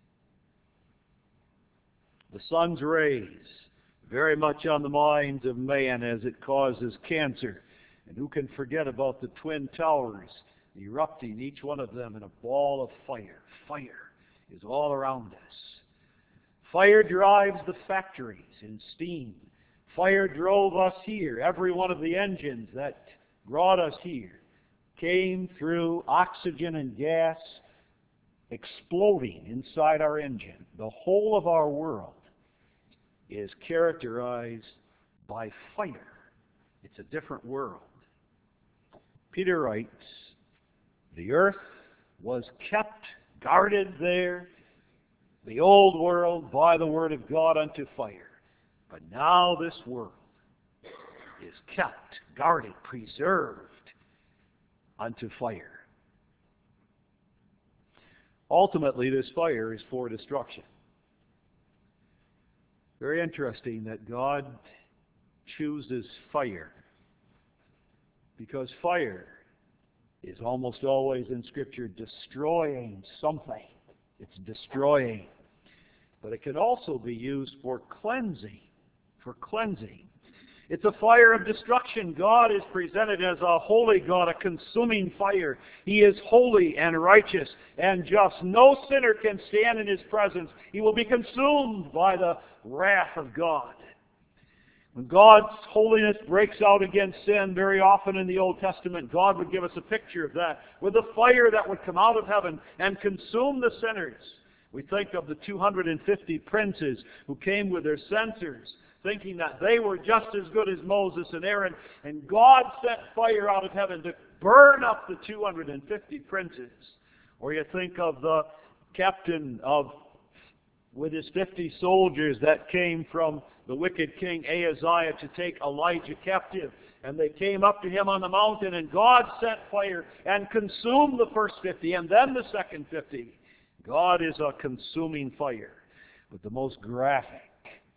S1: The sun's rays, very much on the minds of man as it causes cancer. And who can forget about the Twin Towers erupting, each one of them in a ball of fire? Fire is all around us. Fire drives the factories in steam. Fire drove us here. Every one of the engines that brought us here came through oxygen and gas exploding inside our engine. The whole of our world is characterized by fire. It's a different world. Peter writes, the earth was kept, guarded there, the old world, by the Word of God unto fire. But now this world is kept, guarded, preserved unto fire. Ultimately, this fire is for destruction. Very interesting that God chooses fire, because fire is almost always in Scripture destroying something. It's destroying. But it can also be used for cleansing, for cleansing. It's a fire of destruction. God is presented as a holy God, a consuming fire. He is holy and righteous and just. No sinner can stand in His presence. He will be consumed by the wrath of God. When God's holiness breaks out against sin, very often in the Old Testament, God would give us a picture of that, with a fire that would come out of heaven and consume the sinners. We think of the two hundred fifty princes who came with their censers, thinking that they were just as good as Moses and Aaron, and God sent fire out of heaven to burn up the two hundred fifty princes. Or you think of the captain of, with his fifty soldiers that came from the wicked king Ahaziah to take Elijah captive. And they came up to him on the mountain, and God sent fire and consumed the first fifty, and then the second fifty. God is a consuming fire. But the most graphic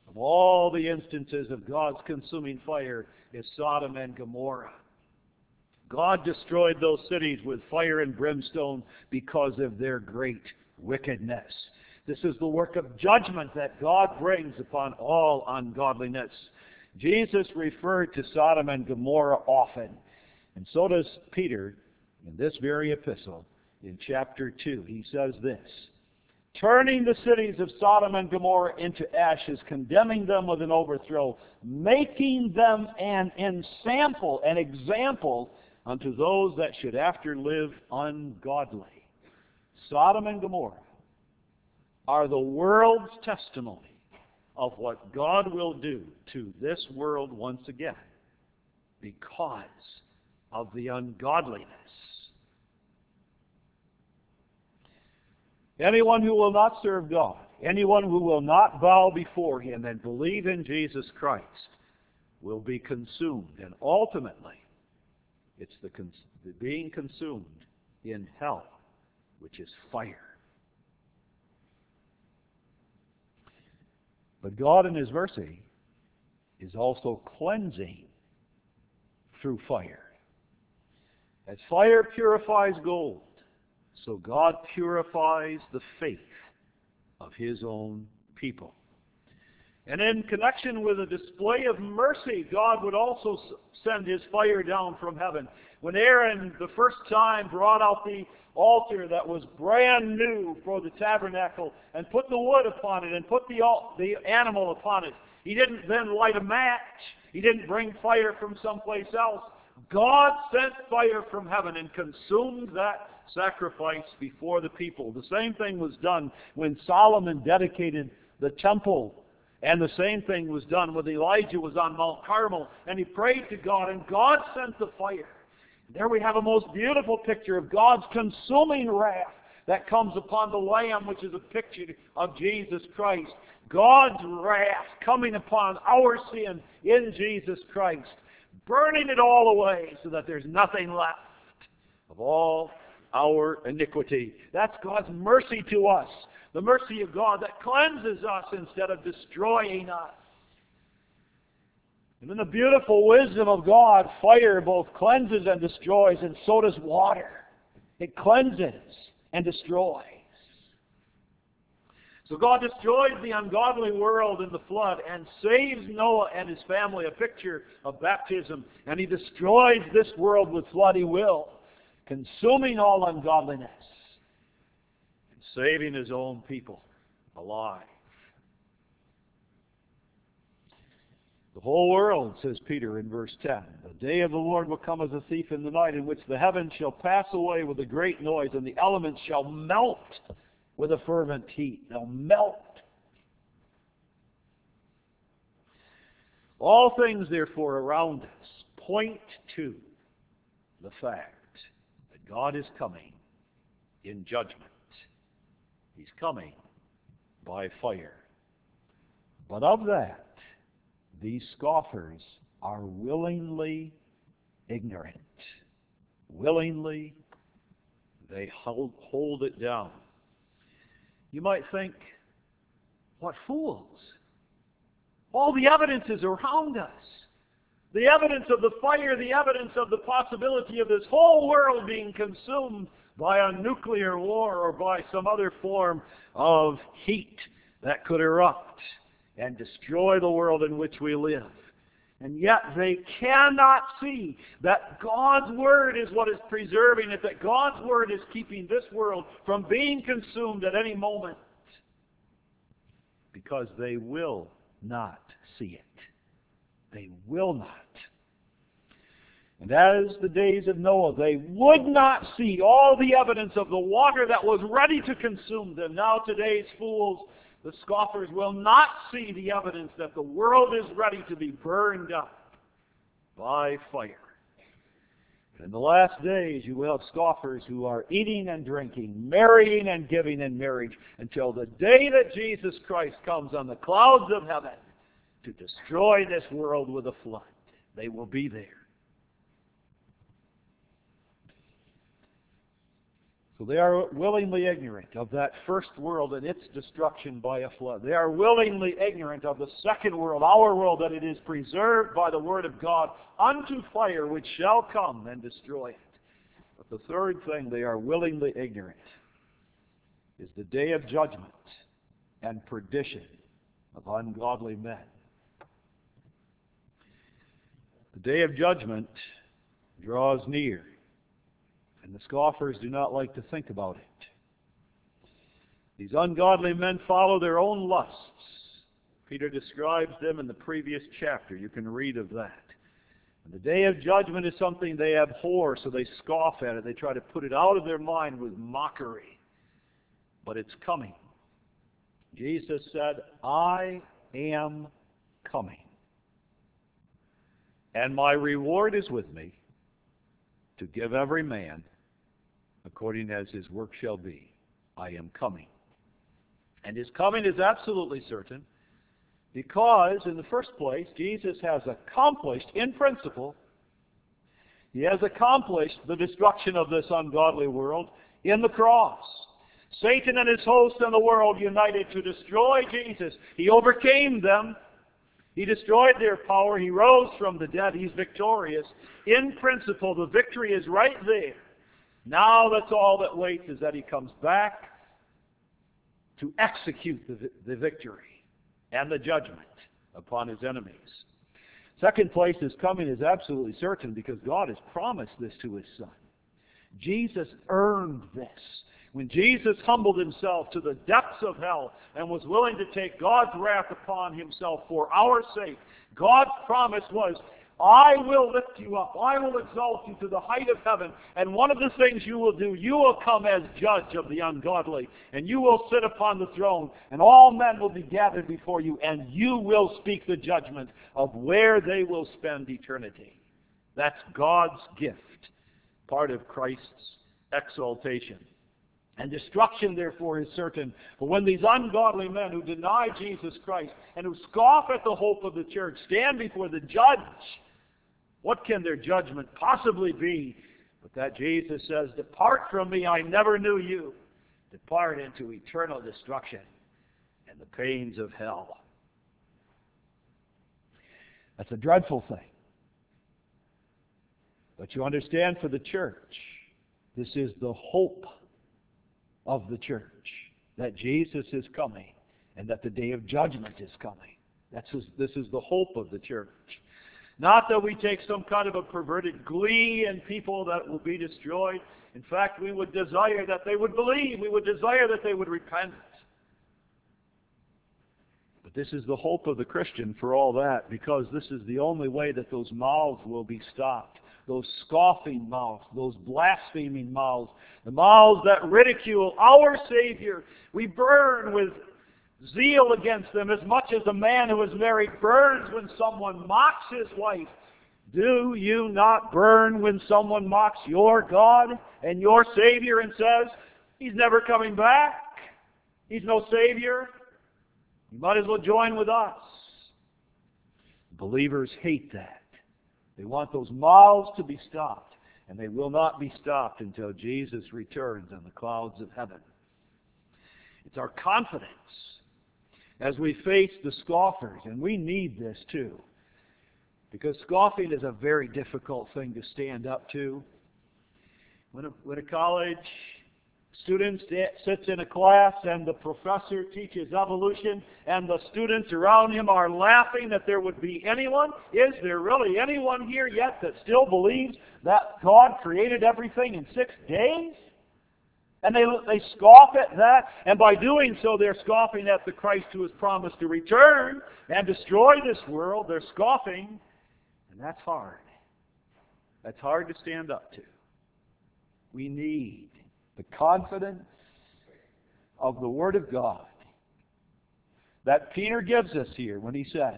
S1: of all the instances of God's consuming fire is Sodom and Gomorrah. God destroyed those cities with fire and brimstone because of their great wickedness. This is the work of judgment that God brings upon all ungodliness. Jesus referred to Sodom and Gomorrah often, and so does Peter in this very epistle in chapter two. He says this, turning the cities of Sodom and Gomorrah into ashes, condemning them with an overthrow, making them an ensample, an example unto those that should after live ungodly. Sodom and Gomorrah are the world's testimony of what God will do to this world once again because of the ungodliness. Anyone who will not serve God, anyone who will not bow before Him and believe in Jesus Christ will be consumed. And ultimately, it's the, cons- the being consumed in hell, which is fire. But God in His mercy is also cleansing through fire. As fire purifies gold, so God purifies the faith of His own people. And in connection with a display of mercy, God would also send His fire down from heaven. When Aaron the first time brought out the altar that was brand new for the tabernacle and put the wood upon it and put the, the animal upon it, he didn't then light a match. He didn't bring fire from someplace else. God sent fire from heaven and consumed that sacrifice before the people. The same thing was done when Solomon dedicated the temple. And the same thing was done when Elijah was on Mount Carmel and he prayed to God and God sent the fire. There we have a most beautiful picture of God's consuming wrath that comes upon the Lamb, which is a picture of Jesus Christ. God's wrath coming upon our sin in Jesus Christ, burning it all away so that there's nothing left of all our iniquity. That's God's mercy to us. The mercy of God that cleanses us instead of destroying us. And in the beautiful wisdom of God, fire both cleanses and destroys, and so does water. It cleanses and destroys. So God destroys the ungodly world in the flood and saves Noah and his family, a picture of baptism. And He destroys this world with flood. He will, consuming all ungodliness, saving His own people alive. The whole world, says Peter in verse ten, the day of the Lord will come as a thief in the night, in which the heavens shall pass away with a great noise, and the elements shall melt with a fervent heat. They'll melt. All things, therefore, around us point to the fact that God is coming in judgment. He's coming by fire. But of that, these scoffers are willingly ignorant. Willingly, they hold, hold it down. You might think, what fools. All the evidence is around us. The evidence of the fire, the evidence of the possibility of this whole world being consumed by a nuclear war or by some other form of heat that could erupt and destroy the world in which we live. And yet they cannot see that God's Word is what is preserving it, that God's Word is keeping this world from being consumed at any moment, because they will not see it. They will not. And as the days of Noah, they would not see all the evidence of the water that was ready to consume them. Now today's fools, the scoffers, will not see the evidence that the world is ready to be burned up by fire. In the last days, you will have scoffers who are eating and drinking, marrying and giving in marriage, until the day that Jesus Christ comes on the clouds of heaven to destroy this world with a flood. They will be there. So they are willingly ignorant of that first world and its destruction by a flood. They are willingly ignorant of the second world, our world, that it is preserved by the Word of God unto fire, which shall come and destroy it. But the third thing they are willingly ignorant is the day of judgment and perdition of ungodly men. The day of judgment draws near, and the scoffers do not like to think about it. These ungodly men follow their own lusts. Peter describes them in the previous chapter. You can read of that. And the day of judgment is something they abhor, so they scoff at it. They try to put it out of their mind with mockery. But it's coming. Jesus said, I am coming, and my reward is with me to give every man according as his work shall be. I am coming. And his coming is absolutely certain because, in the first place, Jesus has accomplished, in principle, he has accomplished the destruction of this ungodly world in the cross. Satan and his host in the world united to destroy Jesus. He overcame them. He destroyed their power. He rose from the dead. He's victorious. In principle, the victory is right there. Now that's all that waits, is that he comes back to execute the, the victory and the judgment upon his enemies. Second place, his coming is absolutely certain because God has promised this to his Son. Jesus earned this. When Jesus humbled himself to the depths of hell and was willing to take God's wrath upon himself for our sake, God's promise was, I will lift you up. I will exalt you to the height of heaven. And one of the things you will do, you will come as judge of the ungodly. And you will sit upon the throne. And all men will be gathered before you. And you will speak the judgment of where they will spend eternity. That's God's gift. Part of Christ's exaltation. And destruction, therefore, is certain. For when these ungodly men who deny Jesus Christ and who scoff at the hope of the church stand before the judge, what can their judgment possibly be? But that Jesus says, depart from me, I never knew you. Depart into eternal destruction and the pains of hell. That's a dreadful thing. But you understand, for the church, this is the hope of the church, that Jesus is coming and that the day of judgment is coming. That's his, this is the hope of the church. Not that we take some kind of a perverted glee in people that will be destroyed. In fact, we would desire that they would believe. We would desire that they would repent. But this is the hope of the Christian for all that, because this is the only way that those mouths will be stopped. Those scoffing mouths, those blaspheming mouths, the mouths that ridicule our Savior. We burn with zeal against them as much as a man who is married burns when someone mocks his wife. Do you not burn when someone mocks your God and your Savior and says, He's never coming back? He's no Savior? You might as well join with us. Believers hate that. They want those mouths to be stopped, and they will not be stopped until Jesus returns on the clouds of heaven. It's our confidence as we face the scoffers, and we need this too, because scoffing is a very difficult thing to stand up to. When a, when a college student sits in a class and the professor teaches evolution and the students around him are laughing that there would be anyone, is there really anyone here yet that still believes that God created everything in six days? And they, they scoff at that, and by doing so they're scoffing at the Christ who has promised to return and destroy this world. They're scoffing, and that's hard. That's hard to stand up to. We need the confidence of the Word of God that Peter gives us here when he says,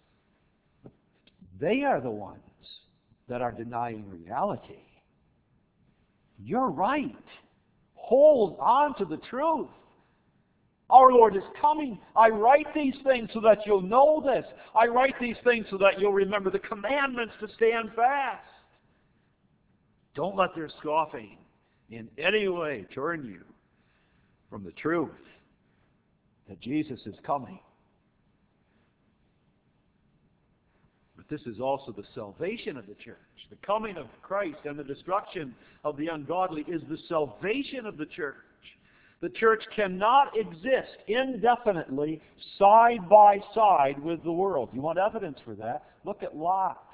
S1: they are the ones that are denying reality. You're right. Hold on to the truth. Our Lord is coming. I write these things so that you'll know this. I write these things so that you'll remember the commandments to stand fast. Don't let their scoffing in any way turn you from the truth that Jesus is coming. But this is also the salvation of the church. The coming of Christ and the destruction of the ungodly is the salvation of the church. The church cannot exist indefinitely side by side with the world. You want evidence for that? Look at Lot.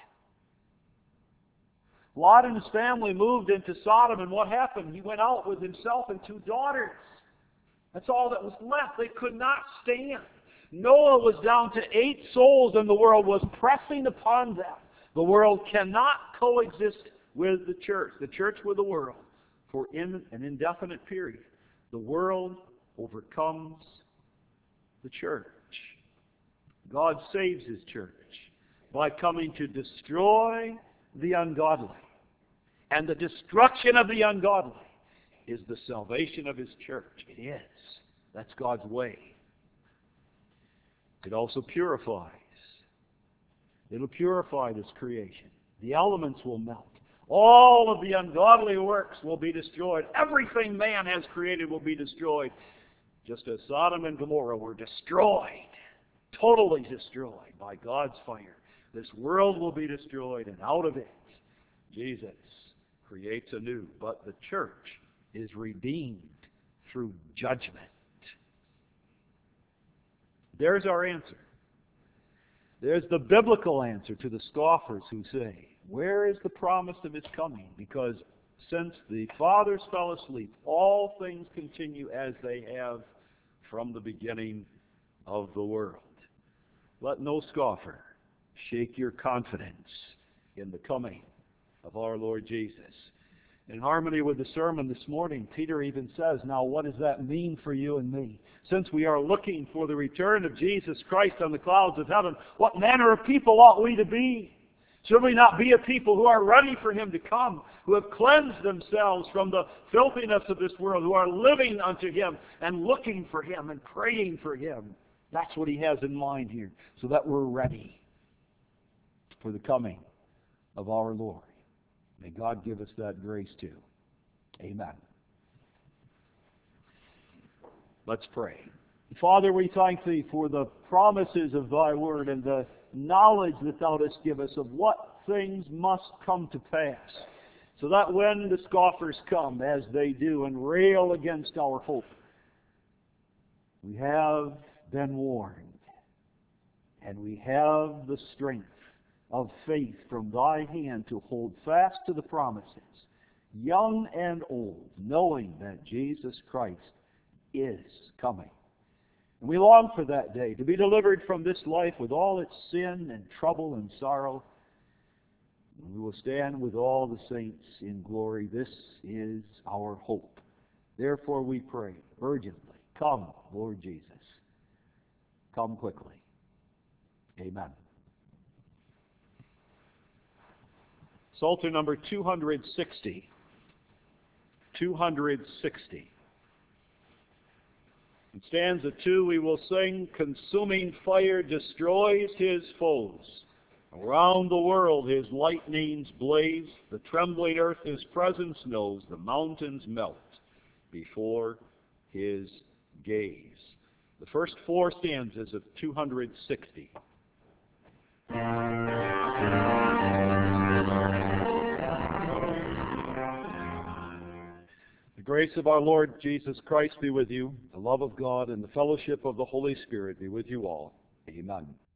S1: Lot and his family moved into Sodom, and what happened? He went out with himself and two daughters. That's all that was left. They could not stand. Noah was down to eight souls, and the world was pressing upon them. The world cannot coexist with the church, the church with the world, for in an indefinite period. The world overcomes the church. God saves His church by coming to destroy the ungodly. And the destruction of the ungodly is the salvation of His church. It is. That's God's way. It also purifies. It'll purify this creation. The elements will melt. All of the ungodly works will be destroyed. Everything man has created will be destroyed. Just as Sodom and Gomorrah were destroyed, totally destroyed by God's fire. This world will be destroyed, and out of it, Jesus creates anew. But the church is redeemed through judgment. There's our answer. There's the biblical answer to the scoffers who say, where is the promise of His coming? Because since the fathers fell asleep, all things continue as they have from the beginning of the world. Let no scoffer shake your confidence in the coming of our Lord Jesus. In harmony with the sermon this morning, Peter even says, now what does that mean for you and me? Since we are looking for the return of Jesus Christ on the clouds of heaven, what manner of people ought we to be? Should we not be a people who are ready for Him to come, who have cleansed themselves from the filthiness of this world, who are living unto Him and looking for Him and praying for Him? That's what He has in mind here, so that we're ready for the coming of our Lord. May God give us that grace too. Amen. Let's pray. Father, we thank Thee for the promises of Thy Word and the knowledge that Thou dost give us of what things must come to pass, so that when the scoffers come, as they do, and rail against our hope, we have been warned, and we have the strength of faith from Thy hand to hold fast to the promises, young and old, knowing that Jesus Christ is coming. And we long for that day, to be delivered from this life with all its sin and trouble and sorrow. And we will stand with all the saints in glory. This is our hope. Therefore we pray urgently, come, Lord Jesus. Come quickly. Amen. Psalter number two hundred sixty. two hundred sixty. In stanza two, we will sing, consuming fire destroys his foes. Around the world his lightnings blaze. The trembling earth His presence knows. The mountains melt before His gaze. The first four stanzas of two hundred sixty. The grace of our Lord Jesus Christ be with you. The love of God and the fellowship of the Holy Spirit be with you all. Amen.